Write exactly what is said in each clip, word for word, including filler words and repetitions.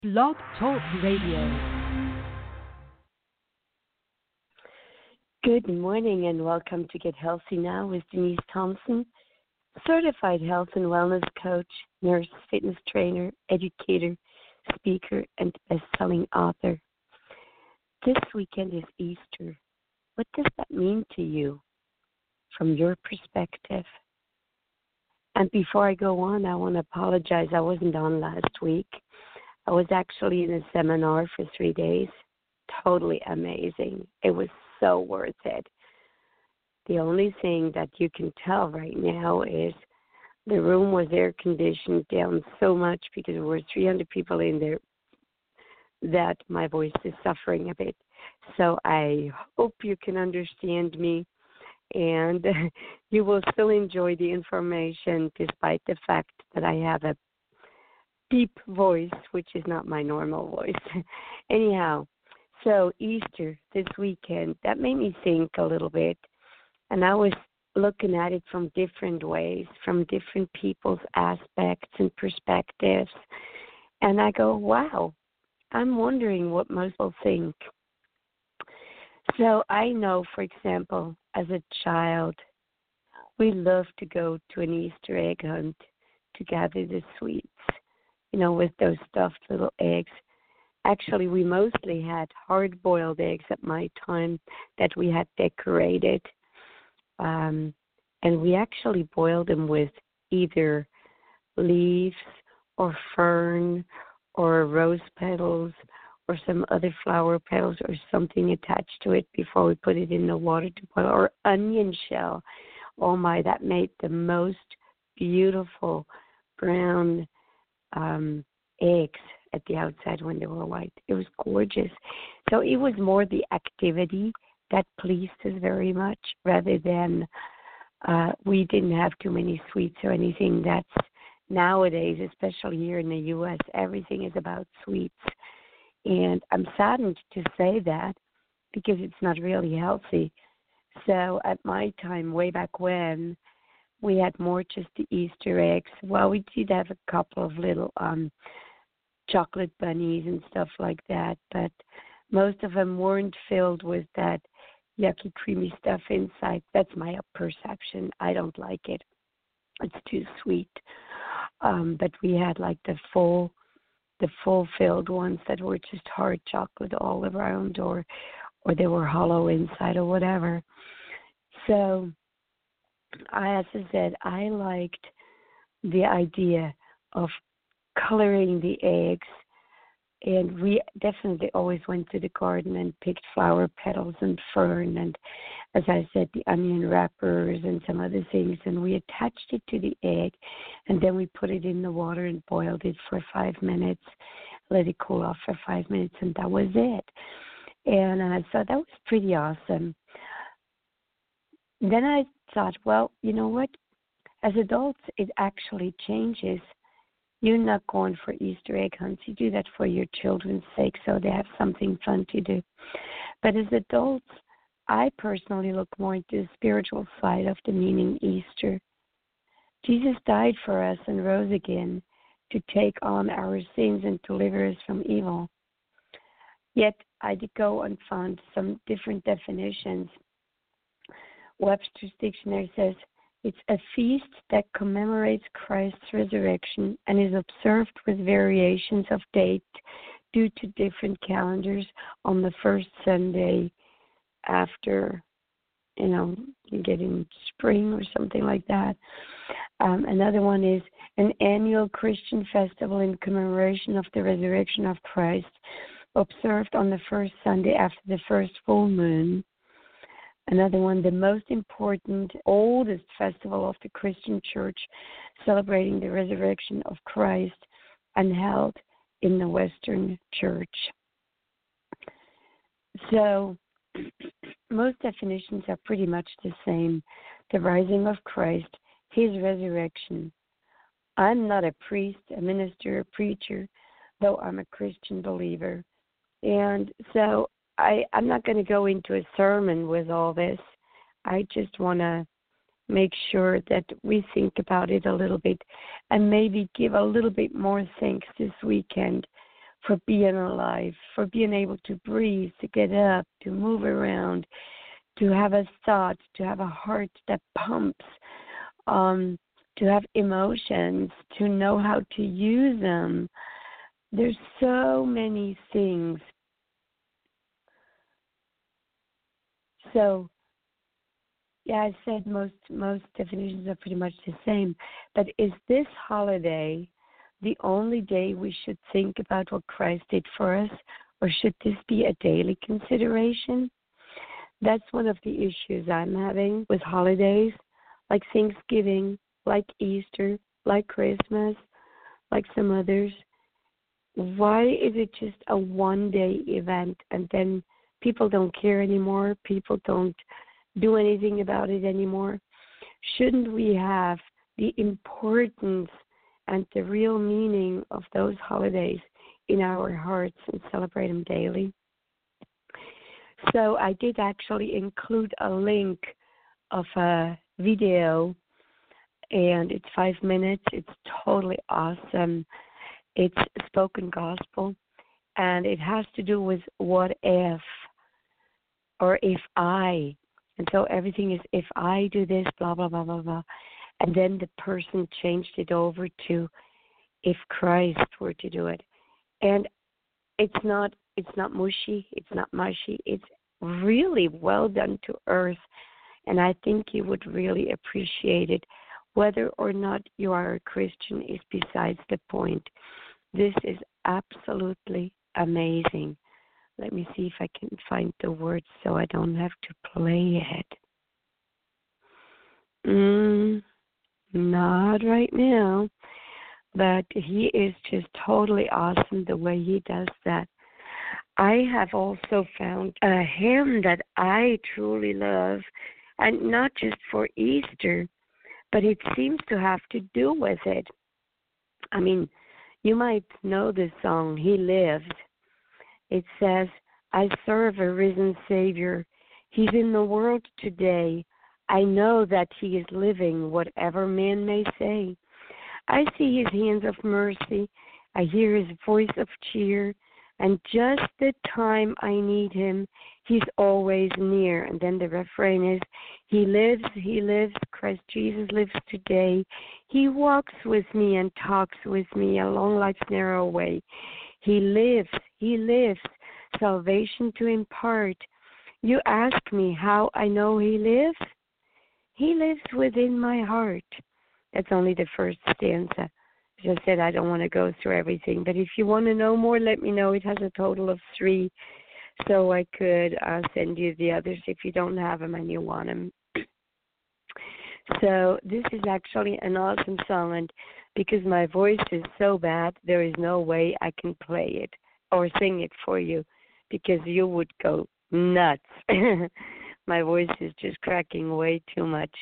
Blog Talk Radio. Good morning and welcome to Get Healthy Now with Denise Thompson, certified health and wellness coach, nurse, fitness trainer, educator, speaker, and best-selling author. This weekend is Easter. What does that mean to you from your perspective? And before I go on, I want to apologize. I wasn't on last week. I was actually in a seminar for three days. Totally amazing. It was so worth it. The only thing that you can tell right now is the room was air conditioned down so much because there were three hundred people in there that my voice is suffering a bit. So I hope you can understand me and you will still enjoy the information despite the fact that I have a deep voice, which is not my normal voice. Anyhow, so Easter this weekend, that made me think a little bit. And I was looking at it from different ways, from different people's aspects and perspectives. And I go, wow, I'm wondering what most people think. So I know, for example, as a child, we loved to go to an Easter egg hunt to gather the sweets, you know, with those stuffed little eggs. Actually, we mostly had hard-boiled eggs at my time that we had decorated. Um, and we actually boiled them with either leaves or fern or rose petals or some other flower petals or something attached to it before we put it in the water to boil, or onion shell. Oh, my, that made the most beautiful brown um, eggs at the outside when they were white. It was gorgeous. So it was more the activity that pleased us very much rather than uh, we didn't have too many sweets or anything. That's nowadays, especially here in the U S, everything is about sweets. And I'm saddened to say that because it's not really healthy. So at my time, way back when, we had more just the Easter eggs. Well, we did have a couple of little um, chocolate bunnies and stuff like that, but most of them weren't filled with that yucky, creamy stuff inside. That's my perception. I don't like it. It's too sweet. Um, but we had like the full, the full filled ones that were just hard chocolate all around, or, or they were hollow inside or whatever. So, I, as I said, I liked the idea of coloring the eggs. And we definitely always went to the garden and picked flower petals and fern and, as I said, the onion wrappers and some other things. And we attached it to the egg, and then we put it in the water and boiled it for five minutes, let it cool off for five minutes, and that was it. And I thought that was pretty awesome. Then I thought, well, you know what? As adults, it actually changes. You're not going for Easter egg hunts. You do that for your children's sake so they have something fun to do. But as adults, I personally look more into the spiritual side of the meaning Easter. Jesus died for us and rose again to take on our sins and deliver us from evil. Yet I did go and found some different definitions. Webster's Dictionary says, it's a feast that commemorates Christ's resurrection and is observed with variations of date due to different calendars on the first Sunday after, you know, you get in spring or something like that. Um, another one is an annual Christian festival in commemoration of the resurrection of Christ, observed on the first Sunday after the first full moon. Another one, the most important, oldest festival of the Christian church, celebrating the resurrection of Christ and held in the Western church. So most definitions are pretty much the same. The rising of Christ, his resurrection. I'm not a priest, a minister, a preacher, though I'm a Christian believer. And so I, I'm not going to go into a sermon with all this. I just want to make sure that we think about it a little bit and maybe give a little bit more thanks this weekend for being alive, for being able to breathe, to get up, to move around, to have a thought, to have a heart that pumps, um, to have emotions, to know how to use them. There's so many things. So, yeah, I said most most definitions are pretty much the same. But is this holiday the only day we should think about what Christ did for us, or should this be a daily consideration? That's one of the issues I'm having with holidays, like Thanksgiving, like Easter, like Christmas, like some others. Why is it just a one-day event and then people don't care anymore? People don't do anything about it anymore? Shouldn't we have the importance and the real meaning of those holidays in our hearts and celebrate them daily? So I did actually include a link of a video, and it's five minutes. It's totally awesome. It's spoken gospel, and it has to do with what if, or if I. And so everything is if I do this, blah, blah, blah, blah, blah. And then the person changed it over to if Christ were to do it. And it's not it's not mushy, it's not mushy. It's really well done to earth. And I think you would really appreciate it. Whether or not you are a Christian is besides the point. This is absolutely amazing. Let me see if I can find the words so I don't have to play it. Mm, not right now. But he is just totally awesome the way he does that. I have also found a hymn that I truly love, and not just for Easter, but it seems to have to do with it. I mean, you might know this song, He Lives. It says, I serve a risen Savior. He's in the world today. I know that he is living, whatever man may say. I see his hands of mercy. I hear his voice of cheer. And just the time I need him, he's always near. And then the refrain is, he lives, he lives, Christ Jesus lives today. He walks with me and talks with me along life's narrow way. He lives, he lives, salvation to impart. You ask me how I know he lives? He lives within my heart. That's only the first stanza. As I said, I don't want to go through everything. But if you want to know more, let me know. It has a total of three. So I could uh, send you the others if you don't have them and you want them. So this is actually an awesome song. And because my voice is so bad, there is no way I can play it or sing it for you because you would go nuts. My voice is just cracking way too much.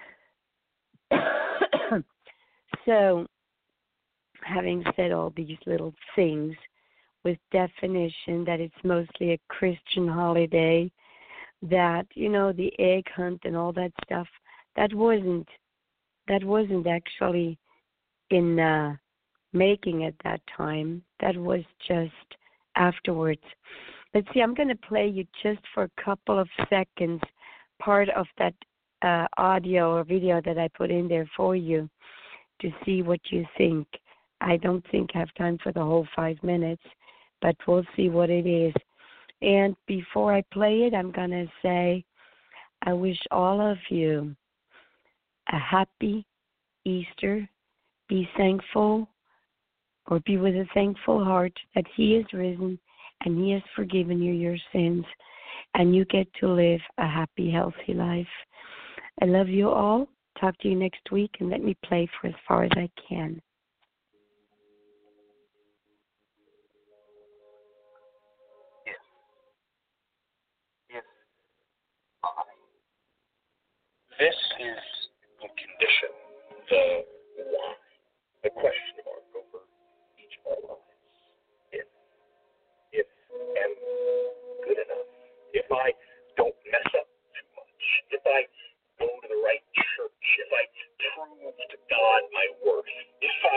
So, having said all these little things with definition that it's mostly a Christian holiday, that, you know, the egg hunt and all that stuff, that wasn't that wasn't actually in uh, making at that time. That was just afterwards. Let's see, I'm going to play you just for a couple of seconds part of that uh, audio or video that I put in there for you to see what you think. I don't think I have time for the whole five minutes, but we'll see what it is. And before I play it, I'm going to say I wish all of you a happy Easter. Be thankful, or be with a thankful heart that he is risen and he has forgiven you your sins, and you get to live a happy, healthy life. I love you all. Talk to you next week, and let me play for as far as I can. If, if I. This is the condition, the why, the question mark over each of our lives. If, if am good enough, if I don't mess up too much, if I go to the right church, if I prove to God my worth, if I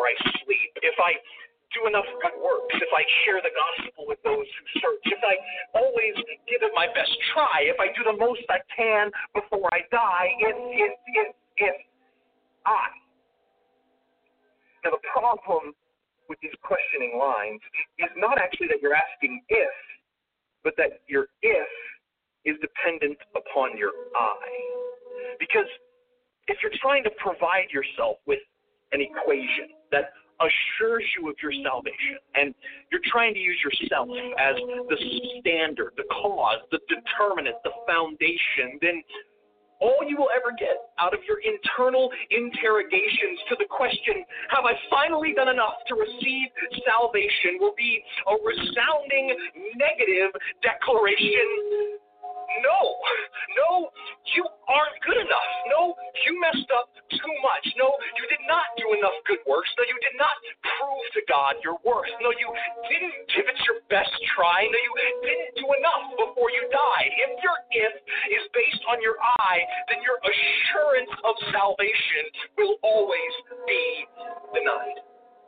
I sleep, if I do enough good works, if I share the gospel with those who search, if I always give it my best try, if I do the most I can before I die, if, if, if, if I. Now the problem with these questioning lines is not actually that you're asking if, but that your if is dependent upon your I. Because if you're trying to provide yourself with an equation that assures you of your salvation, and you're trying to use yourself as the standard, the cause, the determinant, the foundation, then all you will ever get out of your internal interrogations to the question, have I finally done enough to receive salvation, will be a resounding negative declaration. No, no, you aren't good enough. No, you messed up too much. No, you did not do enough good works. No, you did not prove to God your worth. No, you didn't give it your best try. No, you didn't do enough before you died. If your if is based on your I, then your assurance of salvation will always be denied.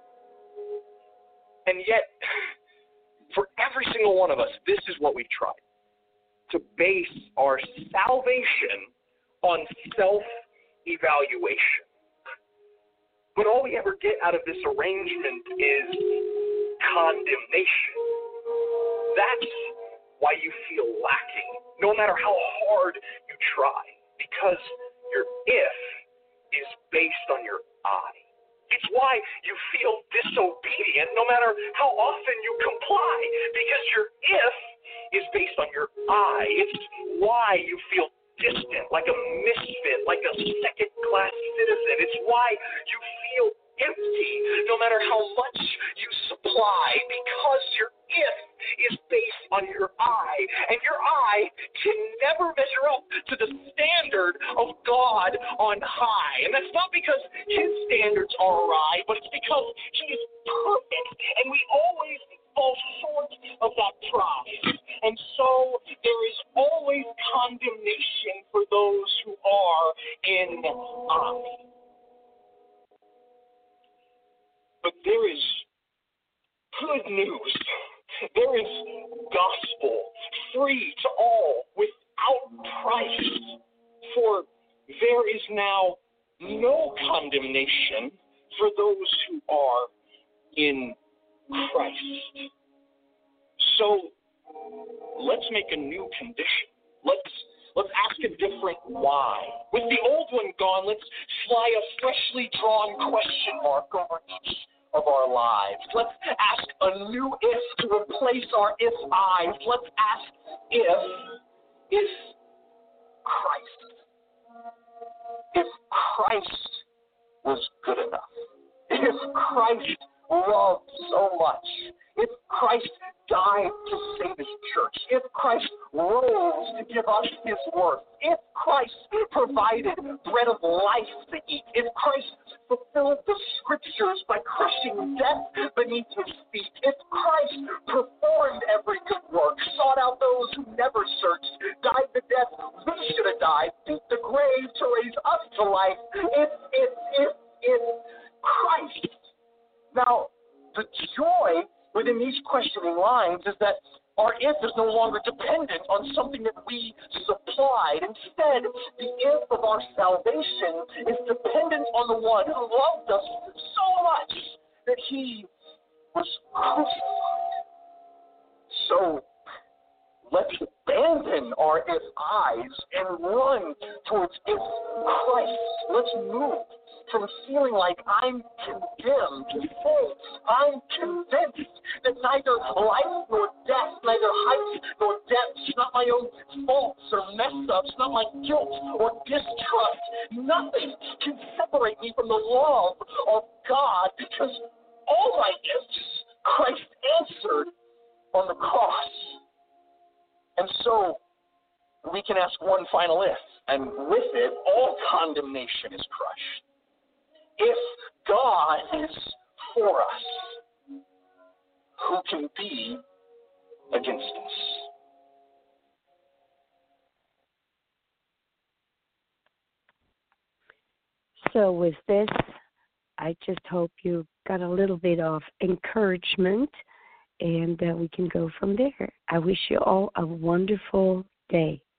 And yet, for every single one of us, this is what we've tried. To base our salvation on self-evaluation. But all we ever get out of this arrangement is condemnation. That's why you feel lacking, no matter how hard you try, because your if is based on your I. It's why you feel disobedient no matter how often you comply, because your if is based on your I. It's why you feel distant, like a misfit, like a second-class citizen. It's why you feel empty, no matter how much you supply, because your if is based on your I, and your I can never measure up to the standard of God on high. And that's not because his standards are awry, but it's because he is perfect, and we always fall short of that prize. And so there is always condemnation for those who are in I. But there is good news. There is gospel, free to all, without price. For there is now no condemnation for those who are in Christ. So let's make a new condition. Let's let's ask a different why. With the old one gone, let's fly a freshly drawn question mark over each of our lives. Let's ask a new if to replace our if I's. Let's ask if if Christ. If Christ was good enough. If Christ loved so much. If Christ died to save his church, if Christ rose to give us his worth, if Christ provided bread of life to eat, if Christ fulfilled the scriptures by crushing death beneath his feet, if Christ performed every good work, sought out those who never searched, died the death we should have died, beat the grave to raise us to life, if, if, if, if Christ. Now, the joy within these questioning lines is that our if is no longer dependent on something that we supplied. Instead, the if of our salvation is dependent on the one who loved us so much that he was crucified. So let's abandon our if I's and run towards if Christ. Let's move from feeling like I'm condemned to saying I'm convinced that neither life nor death, neither height nor depth, not my own faults or mess-ups, not my guilt or distrust, nothing can separate me from the love of God, because all my ifs Christ answered on the cross. And so we can ask one final if, and with it, all condemnation is crushed. If God is for us, who can be against us? So with this I just hope you got a little bit of encouragement, and uh, we can go from there. I wish you all a wonderful day.